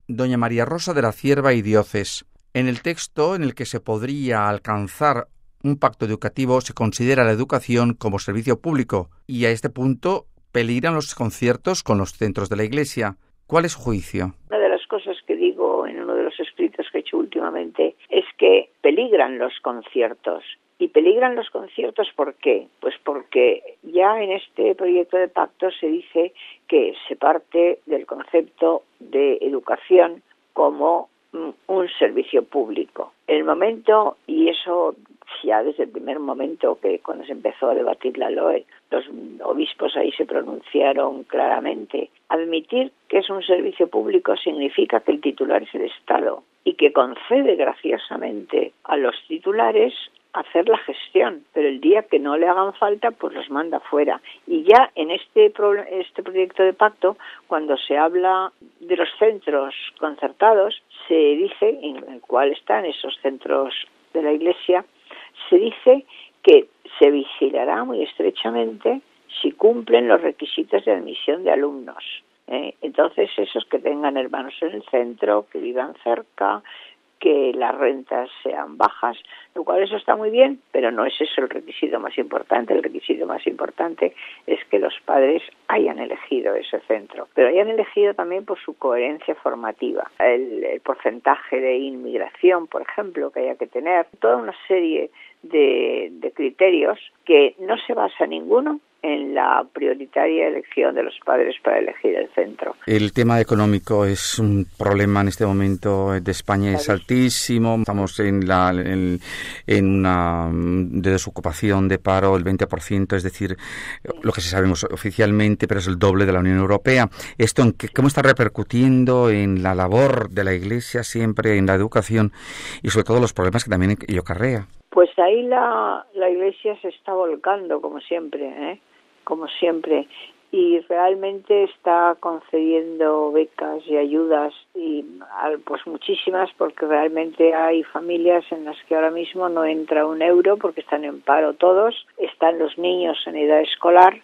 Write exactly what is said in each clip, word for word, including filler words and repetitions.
doña María Rosa de la Cierva y Diócesis. En el texto en el que se podría alcanzar un pacto educativo se considera la educación como servicio público y a este punto peligran los conciertos con los centros de la Iglesia. ¿Cuál es su juicio? Una de las cosas que digo en uno de los escritos que he hecho últimamente es que peligran los conciertos. ¿Y peligran los conciertos por qué? Pues porque ya en este proyecto de pacto se dice que se parte del concepto de educación como un servicio público. El momento, y eso ya desde el primer momento que cuando se empezó a debatir la L O E, los obispos ahí se pronunciaron claramente. Admitir que es un servicio público significa que el titular es el Estado y que concede graciosamente a los titulares hacer la gestión, pero el día que no le hagan falta, pues los manda fuera. Y ya en este, pro, este proyecto de pacto, cuando se habla de los centros concertados, se dice, en el cual están esos centros de la Iglesia, se dice que se vigilará muy estrechamente si cumplen los requisitos de admisión de alumnos. ¿eh? Entonces, esos que tengan hermanos en el centro, que vivan cerca, que las rentas sean bajas, lo cual eso está muy bien, pero no es eso el requisito más importante. El requisito más importante es que los padres hayan elegido ese centro, pero hayan elegido también por su coherencia formativa, el, el porcentaje de inmigración, por ejemplo, que haya que tener, toda una serie de, de criterios que no se basa ninguno en la prioritaria elección de los padres para elegir el centro. El tema económico es un problema en este momento de España, es altísimo. Estamos en, la, en, en una de desocupación, de paro, el veinte por ciento, es decir, sí. Lo que se sabemos oficialmente, pero es el doble de la Unión Europea. ¿Esto en qué, cómo está repercutiendo en la labor de la Iglesia siempre, en la educación y sobre todo los problemas que también ello acarrea? Pues ahí la, la Iglesia se está volcando, como siempre, ¿eh? como siempre, y realmente está concediendo becas y ayudas, y pues muchísimas, porque realmente hay familias en las que ahora mismo no entra un euro porque están en paro todos, están los niños en edad escolar,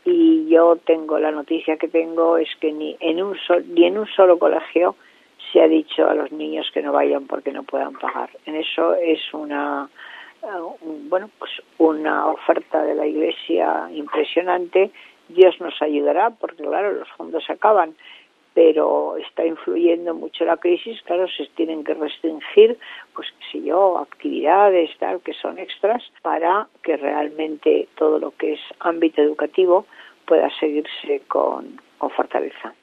y yo tengo la noticia que tengo es que ni en un sol, ni en un solo colegio se ha dicho a los niños que no vayan porque no puedan pagar. En eso es una bueno, pues una oferta de la Iglesia impresionante. Dios nos ayudará porque, claro, los fondos se acaban, pero está influyendo mucho la crisis. Claro, se tienen que restringir, pues, qué sé yo, actividades, tal, que son extras, para que realmente todo lo que es ámbito educativo pueda seguirse con, con fortaleza.